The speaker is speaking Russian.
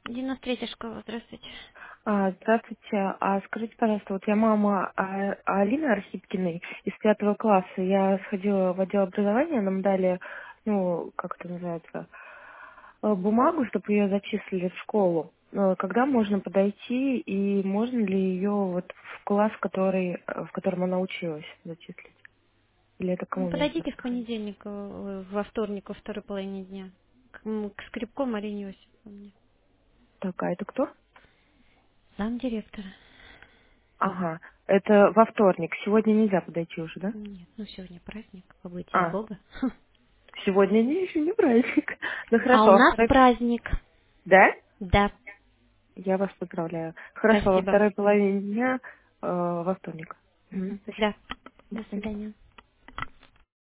93-я школа, здравствуйте. Здравствуйте. Скажите, пожалуйста, вот я мама Алины Архипкиной из 5 класса. Я сходила в отдел образования, нам дали, ну, как это называется, бумагу, чтобы ее зачислили в школу. Когда можно подойти и можно ли ее вот в класс, в котором она училась, зачислить? Или это Ну, кому нужно подойдите в подходить? понедельник, во вторник, во второй половине дня. К Скрипко Марине Иосифовне. Так, а это кто? Замдиректора. Ага, это во вторник. Сегодня нельзя подойти уже, да? Нет, ну сегодня праздник, побойтесь А, Бога. сегодня еще не праздник. Ну А у хорошо, нас праздник. да? Да, Я вас поздравляю. Хорошо, во спасибо. второй половине дня во вторник. Мгм. Спасибо. Да. До До свидания. свидания.